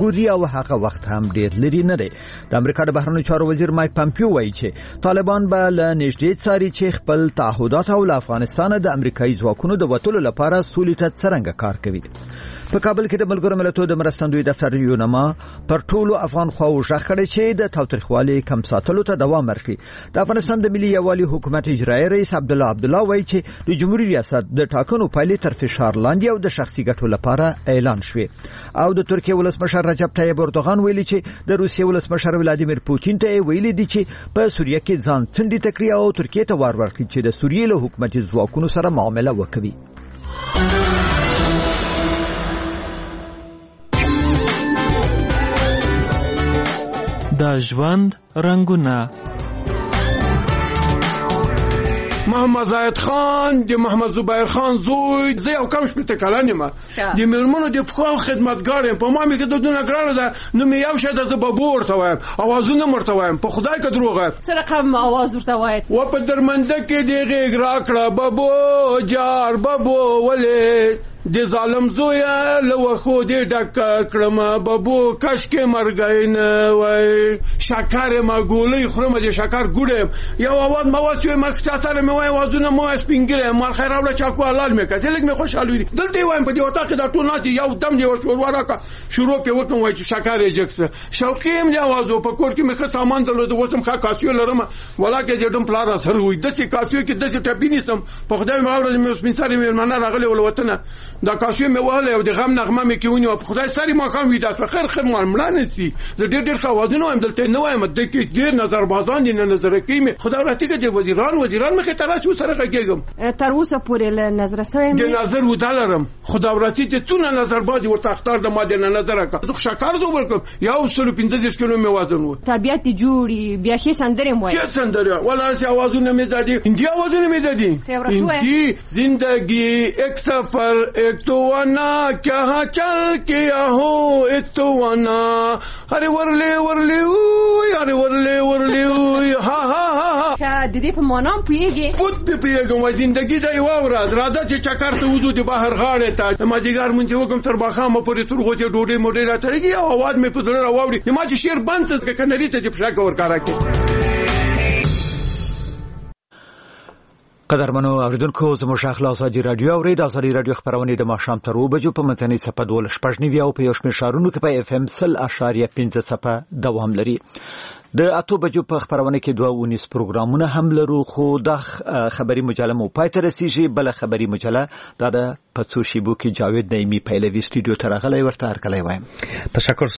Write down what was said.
وګوري او هغه وخت هم ډیر لري نه دی. د امریکا د بهرنیو چارو وزیر مایک پامپیو وایي چې طالبان به له نږدې څاري چې خپل تعهدات او له افغانستان د امریکایي ځواکونو د وټولو لپاره سولې ته څرنګه کار کوي. په کابل کې د ملګرو ملتونو د مرستندوی دفتر یونما پر ټولو افغان خواو ژغ کړی چې د تاوتریخوالي کم ساتلو ته دوام ورکړي. د افغانستان د ملي یووالي حکومت اجرایي رئیس عبدالله وایي چې د جمهوریت ریاست د ټاکنو پایلې تر فشار لاندې او د شخصي ګټو لپاره اعلان شوې. او د ترکیه ولسمشر رجب طیب اردوغان ویلي چې د روسیې ولسمشر ولادیمیر پوتین ته ویلي دي چې په سوریه کې ځان څنډي تکړه او ترکیه ته وار ورکړي چې د سوریې له حکومتي ځواکونو سره معامله وکړي. د ژوند رنگونه. محمد زاید خان د محمد زبیر خان زوی زه یو کم شپته کلن یم د میرمنو د فخر خدمتګار یم په ما می کې د دونه ګرانه ده نو می یو شه د بابو ورته وایم اوازونه مرته وایم په خدای کې دروغه څه رقم आवाज ورته وایي و په درمنده کې دی غیږ راکړه بابو جار بابو ولې د ظالم زویا لو خو دې ډک کړم بابو کش کې مرګین وای شکر ما ګولې خرم دې شکر ګوډم یو اواز ما واسه مختصر مې وای وازونه مو سپینګره مال خیر اوله چاکو حلال مې کته لګ مې خوشاله دي دلته وایم په دې وتا کې دا ټول نه یو دم دی ورشور ورکا شروع په وکم وای چې شکر جکس شوقیم دی आवाज په کور کې مخه سامان درلود وسم خا کاسیو لرم ولاکه دې دم پلار سره وای د چې کاسیو کې د ټپی نسم په خدای مې اورځ مې سپینساري مې مننه راغله ول وطن دا کاسیو مې وهله او د غم نغمه مې کیونی او خدای سری ما کوم ویدا خیر خیر مړ سي زه ډېر خواځنو هم دلته نه وایم د کې ډېر نظر بازان دي نه نظر کیمه خدای راته کې د وزیران مخه تراش سره کېږم تر اوسه پورې له نظر سویم د نظر ودالرم خدای راته ته څونه نظر بازي ورته اختار د ماده نه نظر کا زه شکر دو ورکم یو 115 کیلو مې وزن و طبيعت جوړي بیا شي سندره مو کې سندره ولا سي आवाजونه مې دادي انډیا आवाजونه مې دادي انډي زندگی ایک سفر ایک تو کیا چل کیا ہو ایک تو وانا ارے ورلے ورلے اوی ارے ورلے ورلے اوی ها ها ها که د دې په معنا پیږي فوت په پیږم و زندگی دا یو ورځ راځه چې چکر ته وځو د بهر غاړه ته ما دیګار مونږ وکم تر باخامه پورې ترغو چې ډوډۍ موډۍ راترګي او आवाज مې په زړه راوړي ما چې شیر بند څه کناري ته چې پښه کور کارا کې. قدرمنو اوریدونکو زموږ شاخله ازادي رادیو او ریډ ازادي رادیو خبرونه د ماښام تر 2 بجو په منځنۍ صفه 12 او په یو شمېر شهرونو کې په اف ام 0.5 صفه دوام لري. د 8 بجو په خبرونه کې 2 پروګرامونه هم لرو خو د خبري مجله مو پای ته رسیږي. بل خبري مجله د پڅو شیبو کې جاوید نعیمی پهلوی سټوډیو ته راغلی ورته هرکلی وایم. تشکر